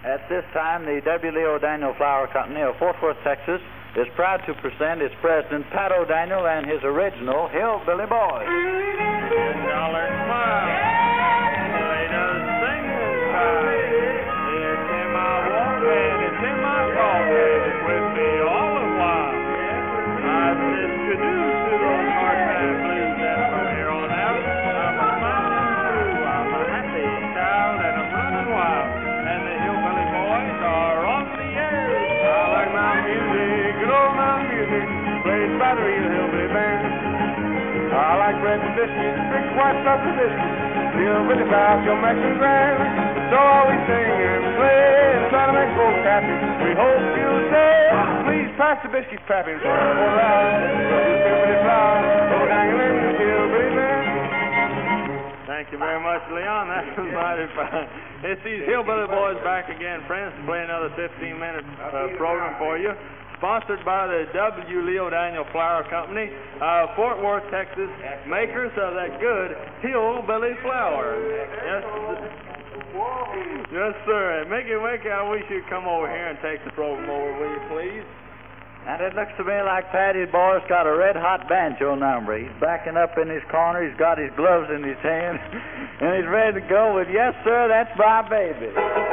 At this time, the W. Leo Daniel Flower Company of Fort Worth, Texas, is proud to present its president, Pat O'Daniel, and his original Hillbilly Boys. $10 smile. They does sing and cry. It's in my walk and it's in my talk and it's with me all the while. I've introduced to those hard-time blues that from here on out, I'm a smiling through. I'm a happy child and I'm running wild. And the Hillbilly Boys are on the air. I like my music, good old my music, played by the real Hillbilly band. I like bread and biscuits, big white stuff and biscuits, Hillbilly Boys, your Mexican grand. So all we sing and play and try to make folks happy. We hope you'll say, please pass the biscuit pappy for loud. Hillbilly Flower, O'Daniel and the Hillbilly band. Thank you very much, Leon. That was mighty fine. It's these Hillbilly Boys back again, friends, to play another 15-minute program for you. Sponsored by the W. Leo Daniel Flower Company, Fort Worth, Texas, makers of that good Hillbilly flour. Yes, sir. Mickey, I wish you'd come over here and take the program over, will you, please? And it looks to me like Patty's boy's got a red-hot banjo number. He's backing up in his corner. He's got his gloves in his hand, and he's ready to go with, yes, sir, that's my baby.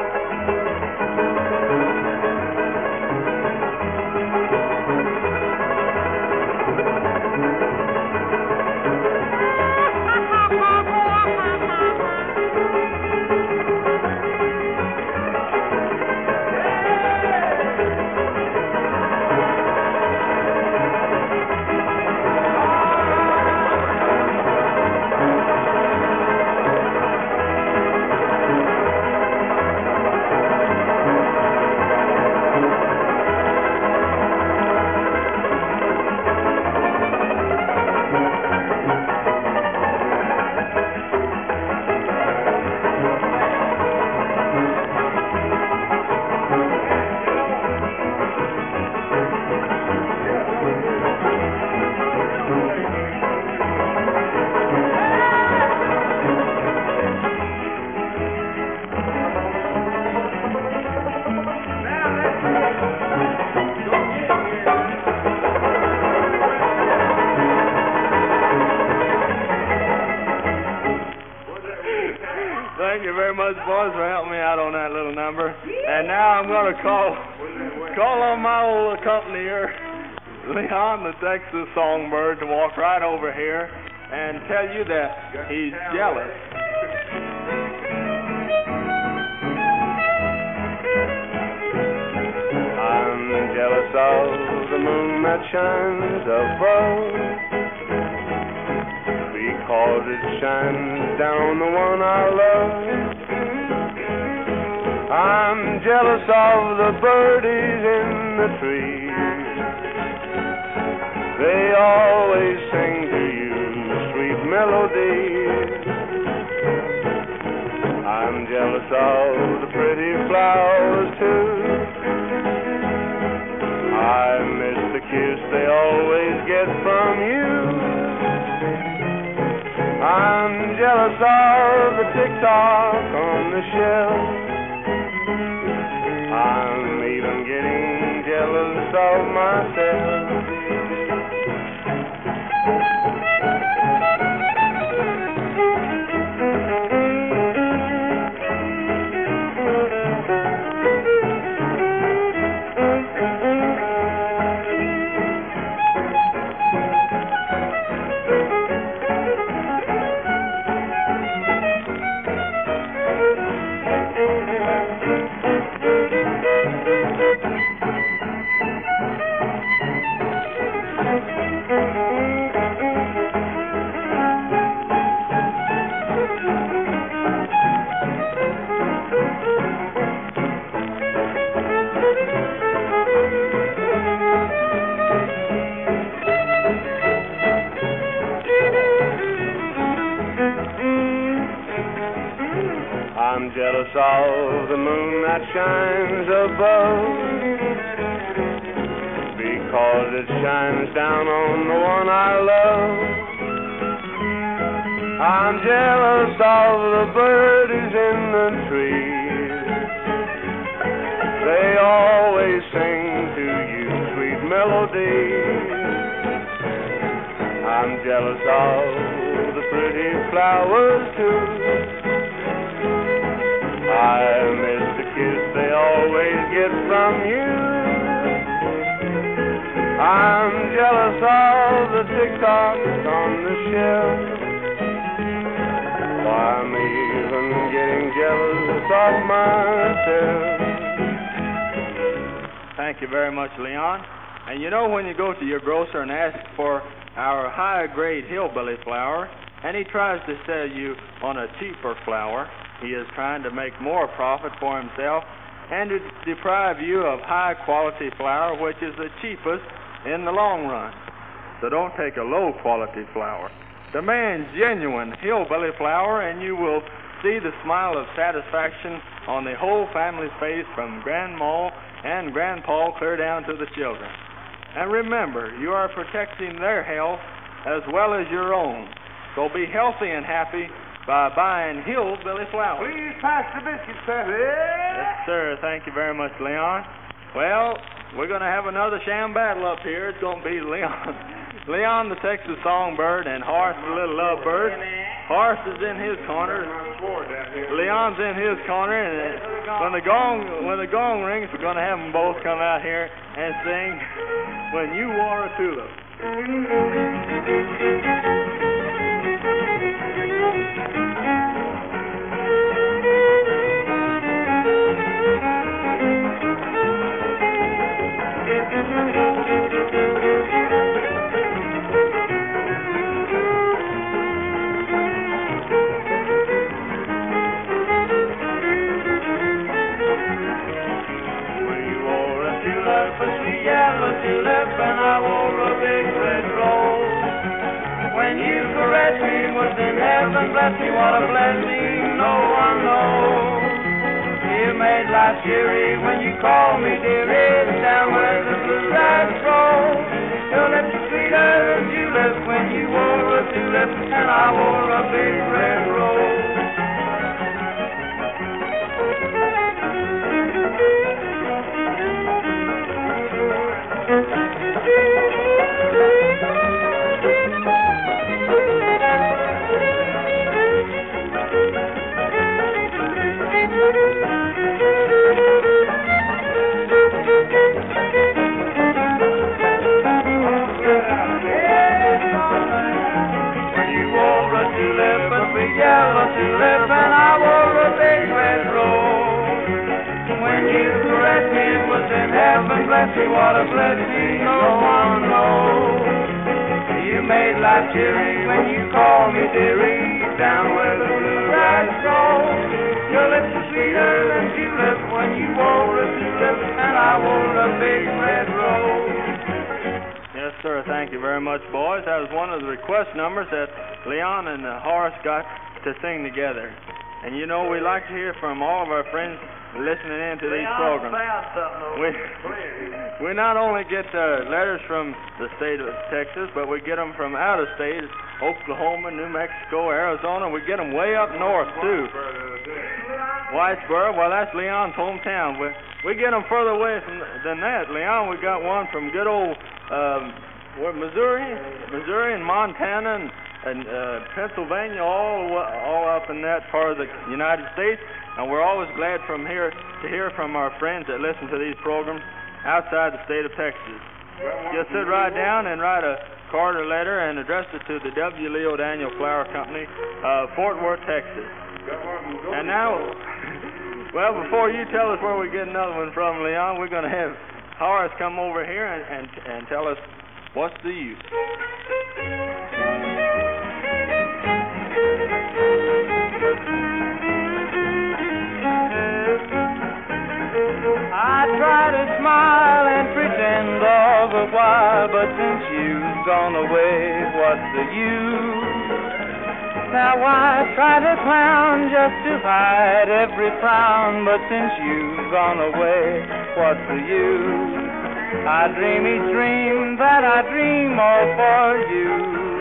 Thank you very much, boys, for helping me out on that little number. And now I'm going to call on my old accompanier, Leon, the Texas Songbird, to walk right over here and tell you that he's jealous. I'm jealous of the moon that shines above, because it shines down on the one I love. I'm jealous of the birdies in the trees. They always sing to you sweet melodies. I'm jealous of the pretty flowers too. I miss the kiss they always get from you. I'm jealous of the tick-tock on the shelf. I'm even getting jealous of myself. I'm jealous of the moon that shines above, because it shines down on the one I love. I'm jealous of the birdies in the trees. jealous of the pretty flowers too. I miss the kiss they always get from you. I'm jealous of the tick-tocks on the shelf. I'm even getting jealous of myself. Thank you very much, Leon. And you know, when you go to your grocer and ask for our high-grade hillbilly flour, and he tries to sell you on a cheaper flour, he is trying to make more profit for himself and to deprive you of high-quality flour, which is the cheapest in the long run. So don't take a low-quality flour. Demand genuine hillbilly flour, and you will see the smile of satisfaction on the whole family's face, from Grandma and Grandpa clear down to the children. And remember, you are protecting their health as well as your own. So be healthy and happy by buying hillbilly flour. Please pass the biscuit, sir. Yes, sir. Thank you very much, Leon. Well, we're going to have another sham battle up here. It's going to be Leon the Texas Songbird and Horace the Little Lovebird. Horace is in his corner. Leon's in his corner, and when the gong rings, we're going to have them both come out here and sing "When You Wore a Tulip." Tulip, and I wore a big red rose. When you caressed me, was in heaven, bless me, what a blessing, no one knows. You made life cheery when you called me dearie, down where the blue grass grows. Your lips are sweeter than tulips when you wore a tulip, and I wore a big red rose. Yellow tulip, and I wore a big red rose. When you caressed me, it was in heaven, bless me, what a blessing, no one knows. You made life cheery when you called me dearie, down where the blue grass grows. Your lips are sweeter than tulips when you wore a tulip, and I wore a big red rose. Yes, sir. Thank you very much, boys. That was one of the request numbers that Leon and Horace got to sing together. And you know, we like to hear from all of our friends listening in to these programs. We not only get letters from the state of Texas, but we get them from out of state, Oklahoma, New Mexico, Arizona. We get them way up north, too. Whitesboro, well, that's Leon's hometown. We get them further away than that. Leon, we got one from good old Missouri and Montana and Pennsylvania, all up in that part of the United States. And we're always glad to hear from our friends that listen to these programs outside the state of Texas. Just sit right down and write a card or letter and address it to the W. Leo Daniel Flour Company, Fort Worth, Texas. And now, well, before you tell us where we get another one from, Leon, we're going to have Horace come over here and tell us what's the use. I try to smile and pretend all the while, but since you've gone away, what's the use? Now I try to clown just to hide every frown, but since you've gone away, what's the use? I dream each dream that I dream all for you.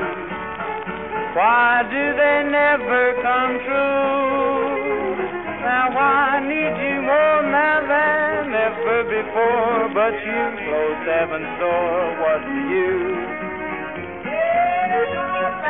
Why do they never come true? Now I need you more now than ever before, but you closed heaven's door, what's the use?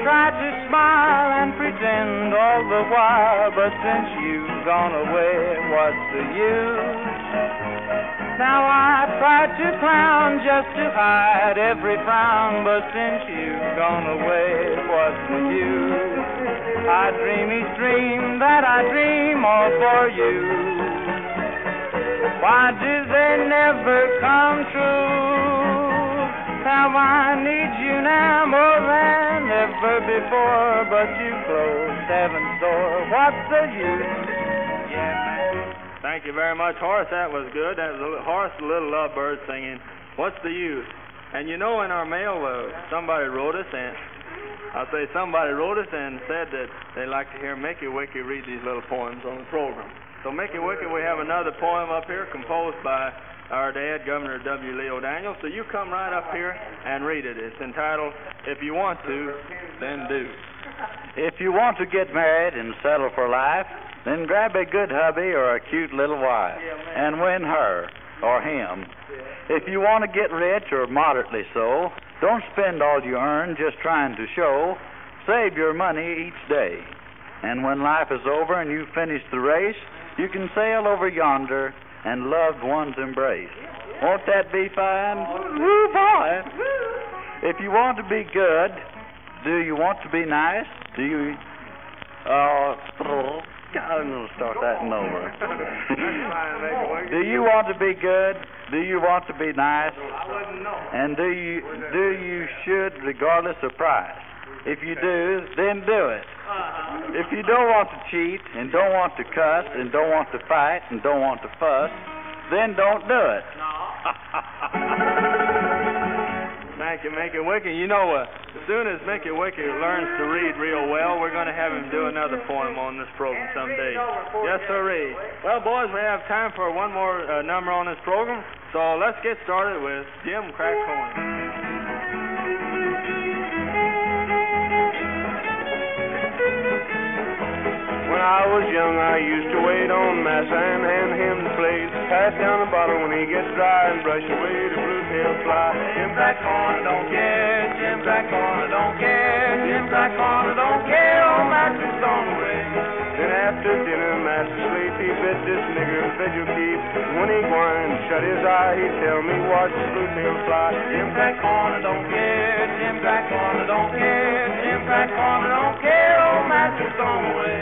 tried to smile and pretend all the while, but since you've gone away, what's the use? Now I tried to clown just to hide every frown, but since you've gone away, what's the use? I dream each dream that I dream all for you. Why do they never come true? How I need you now more than ever before, but you closed heaven's door. What's the use? Yeah, man. Thank you very much, Horace. That was good. That was Horace the Little Lovebird singing, "What's the Use?" And you know, in our mail, somebody wrote us, and somebody wrote us and said that they like to hear Mickey Wicky read these little poems on the program. So, Mickey Wicky, we have another poem up here composed by our dad, Governor W. Leo Daniels. So you come right up here and read it. It's entitled, "If You Want to, Then Do." If you want to get married and settle for life, then grab a good hubby or a cute little wife and win her or him. If you want to get rich or moderately so, don't spend all you earn just trying to show. Save your money each day. And when life is over and you've finished the race, you can sail over yonder and loved ones embrace. Won't that be fine? Woo, boy! If you want to be good, do you want to be nice? Do you... I'm going to start that one over. Do you want to be good? Do you want to be nice? I wouldn't know. And do you should regardless of price? If you do, then do it. If you don't want to cheat and don't want to cuss and don't want to fight and don't want to fuss, then don't do it. Thank you, Mickey Wicky. You know, as soon as Mickey Wicky learns to read real well, we're going to have him do another poem on this program someday. Yes, sirree. Well, boys, we have time for one more number on this program, so let's get started with Jim Crack-Corn. When I was young, I used to wait on Massa and hand him the plates. Pass down the bottle when he gets dry and brush away the blue-tail fly. Jim Crack-Corn don't care, Jim Crack-Corn don't care, Jim Crack-Corn don't care, old Massa's gone away. Then after dinner, Massa sleep, he bid this nigger fed you keep. When he gwine, shut his eye, he'd tell me watch the blue-tail fly. Jim Crack-Corn don't care, Jim Crack-Corn don't care, Jim Crack-Corn don't care, old Massa's gone away.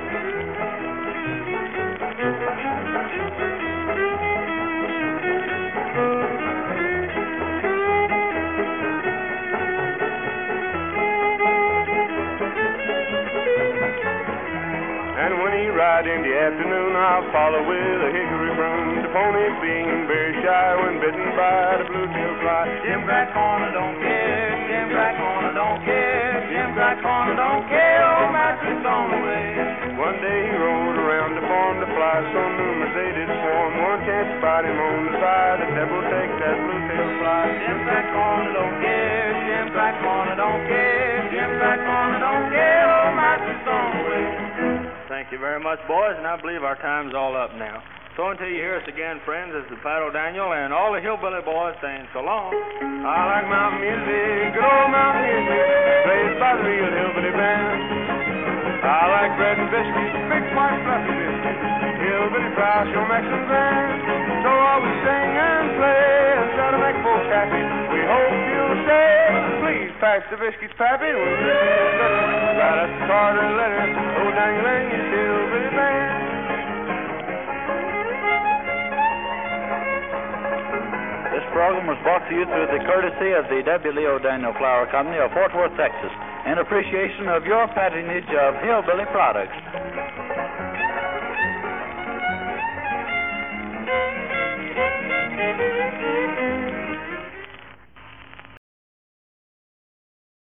And when he ride in the afternoon, I'll follow with a hickory broom. The pony being very shy when bitten by the blue-tail fly. Jim Crack-Corn don't care, Jim Crack-Corn don't care, Jim Crack-Corn don't care, old Massa's gone away. One day he rode around the farm to fly so numerous they did swarm. One chance to bite him on the side, the devil take that blue-tail fly. Jim Crack-Corn don't care, Jim Crack-Corn don't care, Jim Crack-Corn don't care, old Massa's gone away. Thank you very much, boys, and I believe our time's all up now. So until you hear us again, friends, this is Pat O'Daniel and all the Hillbilly Boys saying so long. I like mountain music, good old mountain music, played by the real Hillbilly Band. I like bread and biscuits, big white fluffy biscuits, Hillbilly fries, your Mexican band. So always sing and play and try to make folks happy. We hope you'll stay. Please pass the biscuits, Pappy. Right up the Carter letter, O'Daniel and your Hillbilly Band. This program was brought to you through the courtesy of the W. Leo Daniel Flour Company of Fort Worth, Texas, in appreciation of your patronage of Hillbilly products.